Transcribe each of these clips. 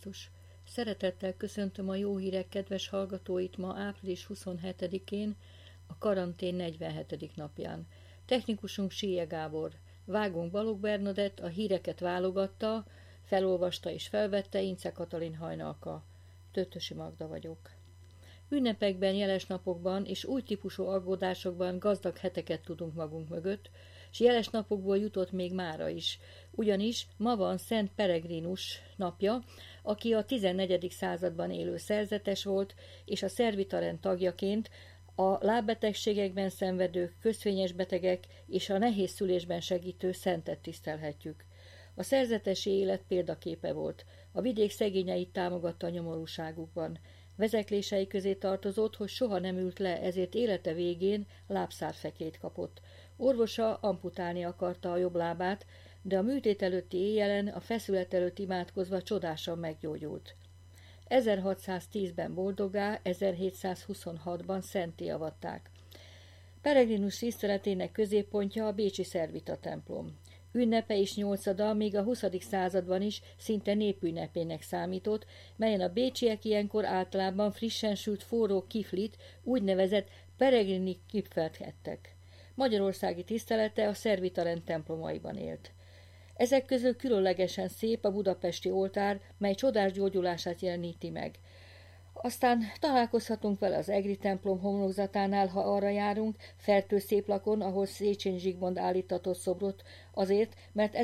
Krisztus. Szeretettel köszöntöm a jó hírek kedves hallgatóit ma április 27-én, a karantén 47. napján. Technikusunk Síje Gábor, vágónk Balogh Bernadett, a híreket válogatta, felolvasta és felvette Ince Katalin Hajnalka. Töttösi Magda vagyok. Ünnepekben, jeles napokban és új típusú aggódásokban gazdag heteket tudunk magunk mögött, s jeles napokból jutott még mára is, ugyanis ma van Szent Peregrinus napja, aki a 14. században élő szerzetes volt, és a Szervitaren tagjaként a lábbetegségekben szenvedők, közfényes betegek és a nehéz szülésben segítő szentet tisztelhetjük. A szerzetesi élet példaképe volt, a vidék szegényeit támogatta a nyomorúságukban. Vezeklései közé tartozott, hogy soha nem ült le, ezért élete végén lábszárfeklét kapott. Orvosa amputálni akarta a jobb lábát, de a műtét előtti éjjelen a feszület előtt imádkozva csodásan meggyógyult. 1610-ben boldoggá, 1726-ban szentté avatták. Peregrinus tiszteletének középpontja a bécsi Szervita templom. Ünnepe és nyolcada még a 20. században is szinte népünnepének számított, melyen a bécsiek ilyenkor általában frissen sült forró kiflit, úgynevezett peregrini kipfelt ettek. Magyarországi tisztelete a Szervitaren templomaiban élt. Ezek közül különlegesen szép a budapesti oltár, mely csodás gyógyulását jeleníti meg. Aztán találkozhatunk vele az egri templom homlokzatánál, ha arra járunk, Fertőszéplakon, ahol Széchenyi Zsigmond állítatott szobrot, azért, mert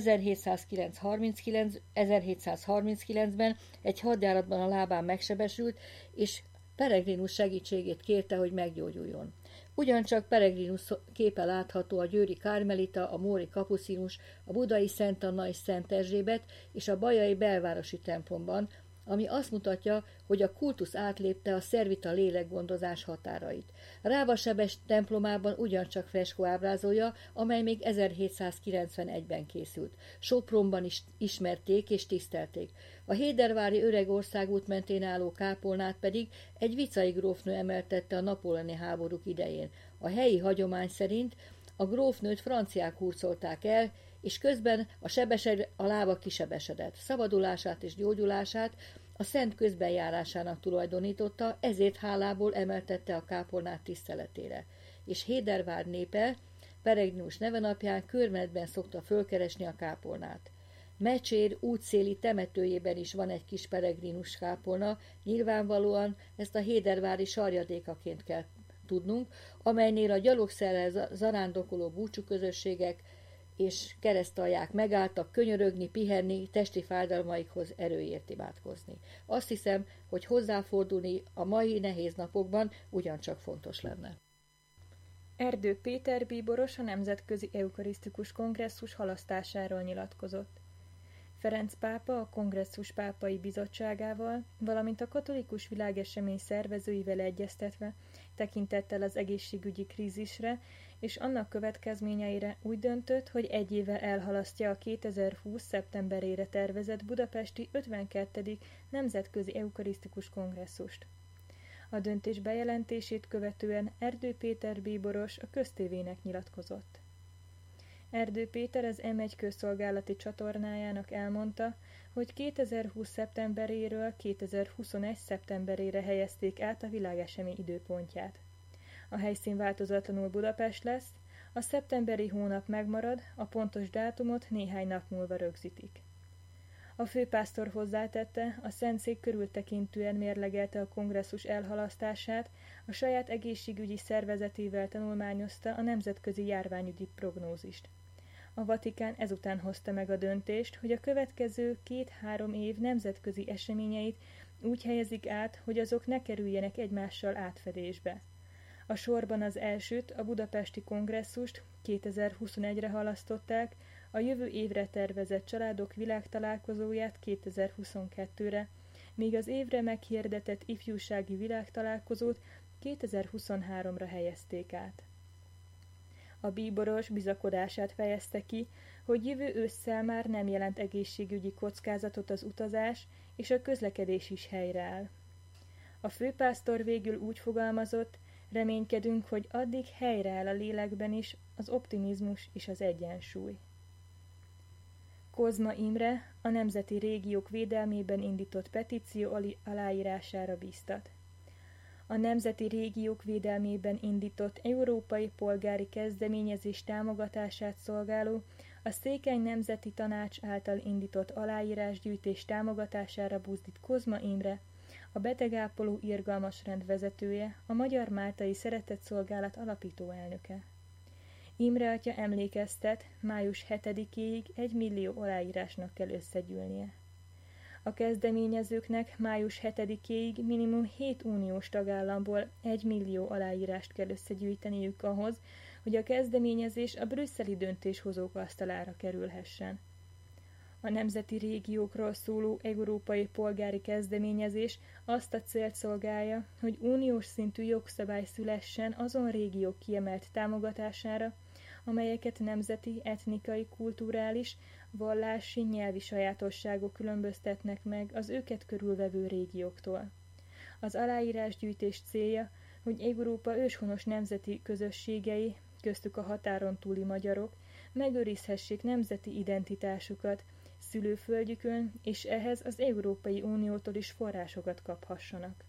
1739-ben egy hadjáratban a lábán megsebesült, és Peregrinus segítségét kérte, hogy meggyógyuljon. Ugyancsak Peregrinus képe látható a győri Kármelita, a móri Kapucinus, a budai Szent Anna és Szent Erzsébet és a bajai belvárosi templomban, ami azt mutatja, hogy a kultusz átlépte a szervita lélekgondozás határait. Rávasebes templomában ugyancsak freskó ábrázolja, amely még 1791-ben készült. Sopronban is ismerték és tisztelték. A hédervári öreg országút mentén álló kápolnát pedig egy vicai grófnő emeltette a napóleoni háborúk idején. A helyi hagyomány szerint a grófnőt franciák hurcolták el, és közben a lába kisebesedett. Szabadulását és gyógyulását a szent közbenjárásának tulajdonította, ezért hálából emeltette a kápolnát tiszteletére. És Hédervár népe Peregrinus neve napján körmenetben szokta fölkeresni a kápolnát. Mecsér útszéli temetőjében is van egy kis Peregrinus kápolna, nyilvánvalóan ezt a hédervári sarjadékaként kell tudnunk, amelynél a gyalogszerrel zarándokoló búcsúközösségek és keresztalják megálltak könyörögni, pihenni, testi fájdalmaikhoz erőért imádkozni. Azt hiszem, hogy hozzáfordulni a mai nehéz napokban ugyancsak fontos lenne. Erdő Péter bíboros a Nemzetközi Eukarisztikus Kongresszus halasztásáról nyilatkozott. Ferenc pápa a kongresszus pápai bizottságával, valamint a katolikus világesemény szervezőivel egyeztetve tekintettel az egészségügyi krízisre és annak következményeire úgy döntött, hogy egy évvel elhalasztja a 2020. szeptemberére tervezett budapesti 52. Nemzetközi Eukarisztikus Kongresszust. A döntés bejelentését követően Erdő Péter bíboros a köztévének nyilatkozott. Erdő Péter az M1 közszolgálati csatornájának elmondta, hogy 2020. szeptemberéről 2021. szeptemberére helyezték át a világesemény időpontját. A helyszín változatlanul Budapest lesz, a szeptemberi hónap megmarad, a pontos dátumot néhány nap múlva rögzítik. A főpásztor hozzátette, a Szentszék körültekintően mérlegelte a kongresszus elhalasztását, a saját egészségügyi szervezetével tanulmányozta a nemzetközi járványügyi prognózist. A Vatikán ezután hozta meg a döntést, hogy a következő 2-3 év nemzetközi eseményeit úgy helyezik át, hogy azok ne kerüljenek egymással átfedésbe. A sorban az elsőt, a budapesti kongresszust 2021-re halasztották, a jövő évre tervezett családok világtalálkozóját 2022-re, míg az évre meghirdetett ifjúsági világtalálkozót 2023-ra helyezték át. A bíboros bizakodását fejezte ki, hogy jövő ősszel már nem jelent egészségügyi kockázatot az utazás, és a közlekedés is helyreáll. A főpásztor végül úgy fogalmazott, reménykedünk, hogy addig helyreáll a lélekben is az optimizmus és az egyensúly. Kozma Imre a Nemzeti Régiók Védelmében indított petíció aláírására bíztat. A Nemzeti Régiók Védelmében indított európai polgári kezdeményezés támogatását szolgáló, a Székely Nemzeti Tanács által indított aláírásgyűjtés támogatására buzdít Kozma Imre, a betegápoló irgalmasrend vezetője, a Magyar Máltai Szeretetszolgálat alapító elnöke. Imre atya emlékeztet, május 7-éig 1 millió aláírásnak kell összegyűlnie. A kezdeményezőknek május 7-éig minimum 7 uniós tagállamból 1 millió aláírást kell összegyűjteniük ahhoz, hogy a kezdeményezés a brüsszeli döntéshozók asztalára kerülhessen. A nemzeti régiókról szóló európai polgári kezdeményezés azt a célt szolgálja, hogy uniós szintű jogszabály szülessen azon régiók kiemelt támogatására, amelyeket nemzeti, etnikai, kulturális, vallási, nyelvi sajátosságok különböztetnek meg az őket körülvevő régióktól. Az aláírásgyűjtés célja, hogy Európa őshonos nemzeti közösségei, köztük a határon túli magyarok, megőrizhessék nemzeti identitásukat szülőföldjükön, és ehhez az Európai Uniótól is forrásokat kaphassanak.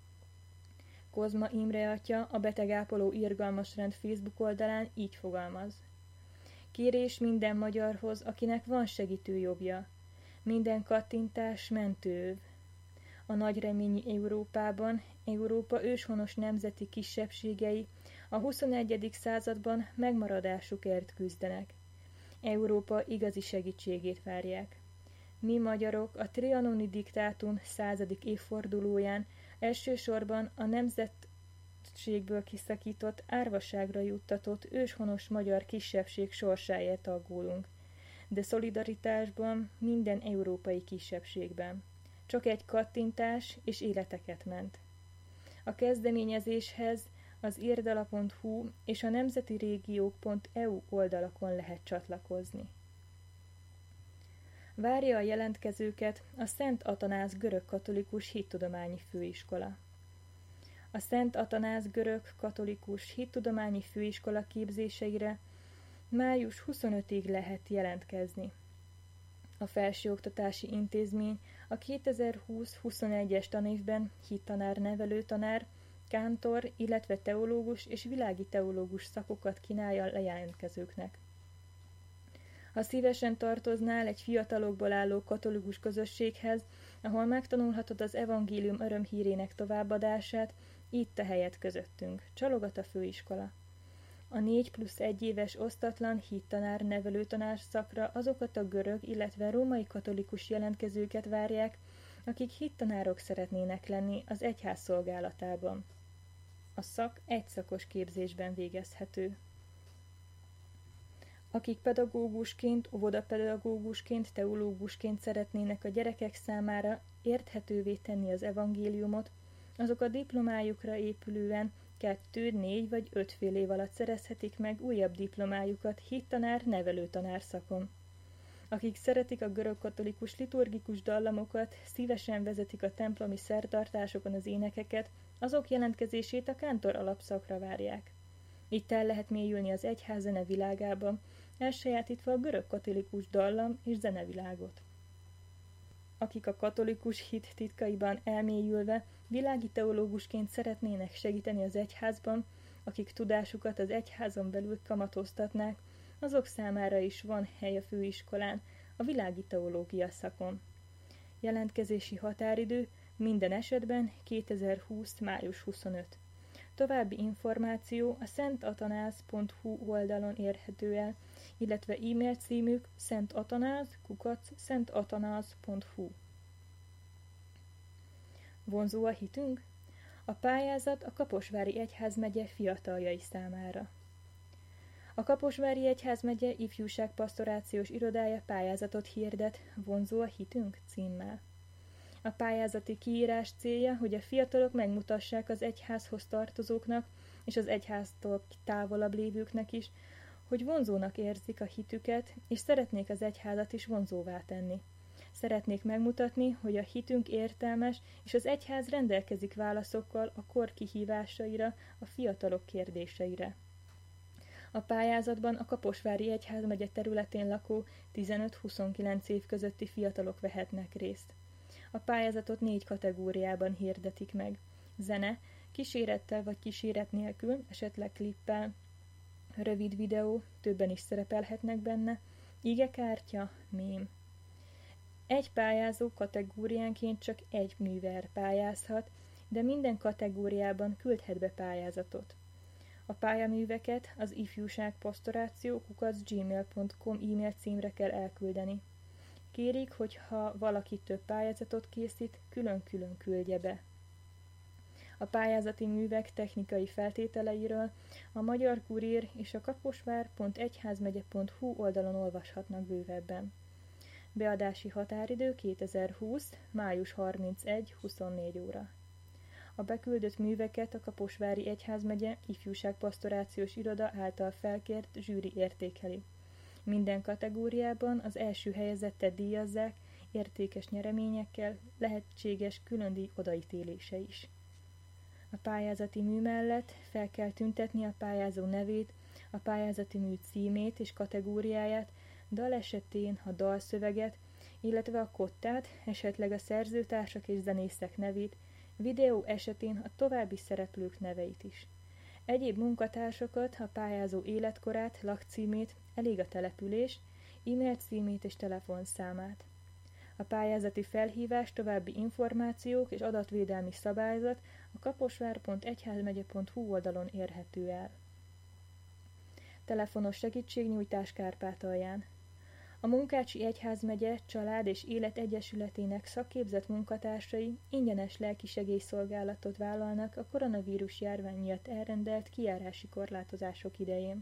Kozma Imre atya a betegápoló irgalmasrend Facebook oldalán így fogalmaz. Kérés minden magyarhoz, akinek van segítőjobbja. Minden kattintás mentőöv. A nagy reményi Európában, Európa őshonos nemzeti kisebbségei a 21. században megmaradásukért küzdenek. Európa igazi segítségét várják. Mi magyarok a trianoni diktátum 100. évfordulóján elsősorban a nemzetségből kiszakított, árvaságra juttatott őshonos magyar kisebbség sorsáért aggódunk, de szolidaritásban minden európai kisebbségben. Csak egy kattintás és életeket ment. A kezdeményezéshez az irdala.hu és a nemzetirégiók.eu oldalakon lehet csatlakozni. Várja a jelentkezőket a Szent Atanáz görög-katolikus hittudományi főiskola. A Szent Atanáz görög-katolikus hittudományi főiskola képzéseire május 25-ig lehet jelentkezni. A felsőoktatási intézmény a 2020-21-es tanévben hittanár, nevelőtanár, kántor, illetve teológus és világi teológus szakokat kínálja a jelentkezőknek. Ha szívesen tartoznál egy fiatalokból álló katolikus közösséghez, ahol megtanulhatod az evangélium örömhírének továbbadását, itt a helyed közöttünk, csalogat a főiskola. A 4+1 éves osztatlan hittanár, nevelőtanár szakra azokat a görög, illetve római katolikus jelentkezőket várják, akik hittanárok szeretnének lenni az egyház szolgálatában. A szak egyszakos képzésben végezhető. Akik pedagógusként, óvodapedagógusként, teológusként szeretnének a gyerekek számára érthetővé tenni az evangéliumot, azok a diplomájukra épülően 2, 4 vagy 5 fél év alatt szerezhetik meg újabb diplomájukat hittanár, nevelőtanár szakon. Akik szeretik a görögkatolikus liturgikus dallamokat, szívesen vezetik a templomi szertartásokon az énekeket, azok jelentkezését a kántor alapszakra várják. Itt el lehet mélyülni az egyház zene világába, elsajátítva a görögkatolikus dallam és zenevilágot. Akik a katolikus hit titkaiban elmélyülve világi teológusként szeretnének segíteni az egyházban, akik tudásukat az egyházon belül kamatoztatnák, azok számára is van hely a főiskolán, a világi teológia szakon. Jelentkezési határidő minden esetben 2020. május 25. További információ a szentatanaz.hu oldalon érhető el, illetve e-mail címük szentatanaz@szentatanaz.hu. Vonzó a hitünk? A pályázat a Kaposvári Egyházmegye fiataljai számára. A Kaposvári Egyházmegye ifjúságpastorációs irodája pályázatot hirdet Vonzó a hitünk címmel. A pályázati kiírás célja, hogy a fiatalok megmutassák az egyházhoz tartozóknak és az egyháztól távolabb lévőknek is, hogy vonzónak érzik a hitüket, és szeretnék az egyházat is vonzóvá tenni. Szeretnék megmutatni, hogy a hitünk értelmes, és az egyház rendelkezik válaszokkal a kor kihívásaira, a fiatalok kérdéseire. A pályázatban a Kaposvári Egyházmegye területén lakó 15-29 év közötti fiatalok vehetnek részt. A pályázatot 4 kategóriában hirdetik meg. Zene, kísérettel vagy kíséret nélkül, esetleg klippel, rövid videó, többen is szerepelhetnek benne, igekártya, mém. Egy pályázó kategóriánként csak egy műver pályázhat, de minden kategóriában küldhet be pályázatot. A pályaműveket az ifjúságpastoráció@gmail.com e-mail címre kell elküldeni. Kérik, hogy ha valaki több pályázatot készít, külön-külön küldje be. A pályázati művek technikai feltételeiről a Magyar Kurír és a kaposvár.egyházmegye.hu oldalon olvashatnak bővebben. Beadási határidő 2020. május 31. 24 óra. A beküldött műveket a Kaposvári Egyházmegye ifjúságpastorációs iroda által felkért zsűri értékeli. Minden kategóriában az első helyezettet díjazzák értékes nyereményekkel, lehetséges különdíj odaítélése is. A pályázati mű mellett fel kell tüntetni a pályázó nevét, a pályázati mű címét és kategóriáját, dal esetén a dalszöveget, illetve a kottát, esetleg a szerzőtársak és zenészek nevét, videó esetén a további szereplők neveit is. Egyéb munkatársakat, a pályázó életkorát, lakcímét, elég a település, e-mail címét és telefonszámát. A pályázati felhívás, további információk és adatvédelmi szabályzat a kaposvár.egyházmegye.hu oldalon érhető el. Telefonos segítségnyújtás Kárpátalján. A Munkácsi Egyházmegye Család és Élet Egyesületének szakképzett munkatársai ingyenes lelkisegélyszolgálatot vállalnak a koronavírus járvány miatt elrendelt kijárási korlátozások idején.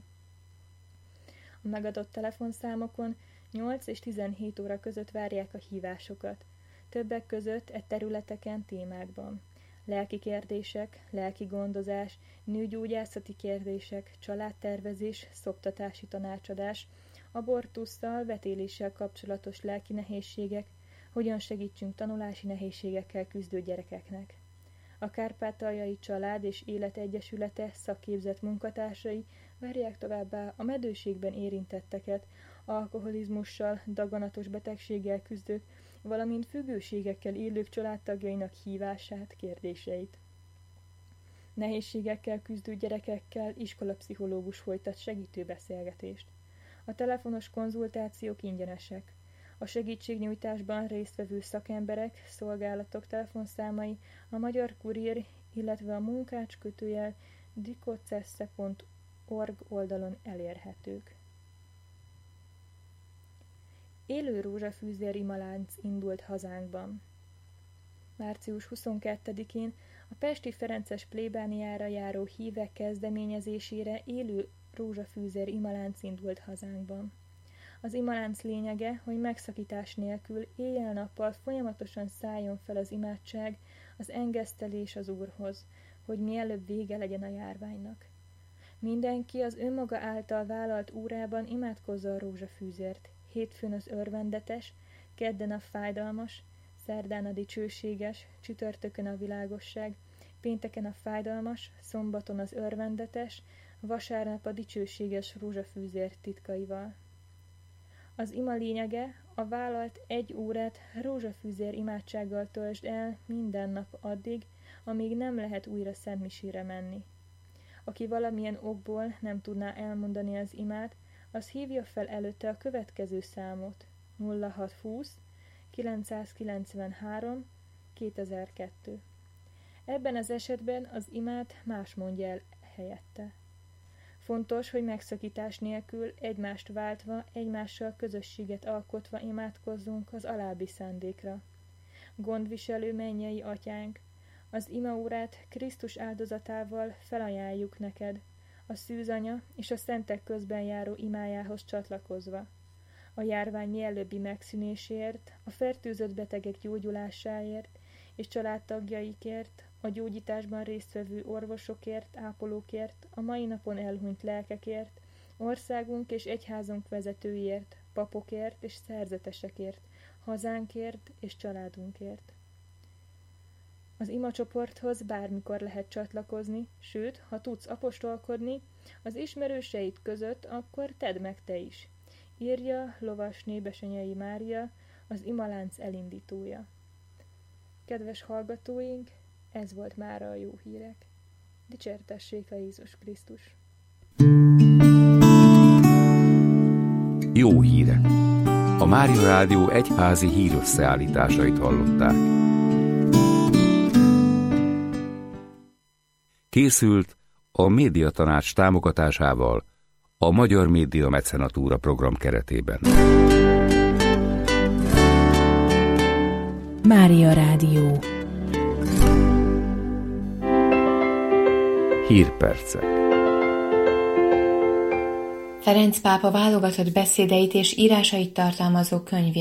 A megadott telefonszámokon 8 és 17 óra között várják a hívásokat, többek között területeken témákban. Lelki kérdések, lelki gondozás, nőgyógyászati kérdések, családtervezés, szoptatási tanácsadás, abortusszal, vetéléssel kapcsolatos lelki nehézségek, hogyan segítsünk tanulási nehézségekkel küzdő gyerekeknek. A Kárpátaljai Család és Élet Egyesülete szakképzett munkatársai várják továbbá a medőségben érintetteket, alkoholizmussal, daganatos betegséggel küzdők, valamint függőségekkel élők családtagjainak hívását, kérdéseit. Nehézségekkel küzdő gyerekekkel iskolapszichológus folytat segítő beszélgetést. A telefonos konzultációk ingyenesek. A segítségnyújtásban résztvevő szakemberek, szolgálatok telefonszámai a Magyar Kurír, illetve a munkács-dicocesse.org oldalon elérhetők. Élő rózsafűzér imalánc indult hazánkban. Március 22-én a pesti ferences plébániára járó hívek kezdeményezésére élő rózsafűzér imalánc indult hazánkban. Az imalánc lényege, hogy megszakítás nélkül éjjel-nappal folyamatosan szálljon fel az imádság, az engesztelés az Úrhoz, hogy mielőbb vége legyen a járványnak. Mindenki az önmaga által vállalt órában imádkozza a rózsafűzért, hétfőn az örvendetes, kedden a fájdalmas, szerdán a dicsőséges, csütörtökön a világosság, pénteken a fájdalmas, szombaton az örvendetes, vasárnap a dicsőséges rózsafűzér titkaival. Az ima lényege, a vállalt 1 órát rózsafűzér imádsággal töltsd el minden nap addig, amíg nem lehet újra szentmisére menni. Aki valamilyen okból nem tudná elmondani az imát, az hívja fel előtte a következő számot: 0620 993 2002. Ebben az esetben az imát más mondja el helyette. Fontos, hogy megszakítás nélkül, egymást váltva, egymással közösséget alkotva imádkozzunk az alábbi szándékra. Gondviselő mennyei atyánk, az imaórát Krisztus áldozatával felajánljuk neked, a szűzanya és a szentek közben járó imájához csatlakozva. A járvány mielőbbi megszűnéséért, a fertőzött betegek gyógyulásáért és családtagjaikért, a gyógyításban résztvevő orvosokért, ápolókért, a mai napon elhunyt lelkekért, országunk és egyházunk vezetőiért, papokért és szerzetesekért, hazánkért és családunkért. Az imacsoporthoz bármikor lehet csatlakozni, sőt, ha tudsz apostolkodni az ismerőseid között, akkor tedd meg te is. Írja Lovasné Besenyei Mária, az imalánc elindítója. Kedves hallgatóink, ez volt mára a jó hírek. Dicsértessék a Jézus Krisztus! Jó hírek! A Mária Rádió egyházi hírösszeállításait hallották. Készült a Médiatanács támogatásával a Magyar Média Mecenatúra program keretében. Mária Rádió. Hírpercek. Ferenc pápa válogatott beszédeit és írásait tartalmazó könyv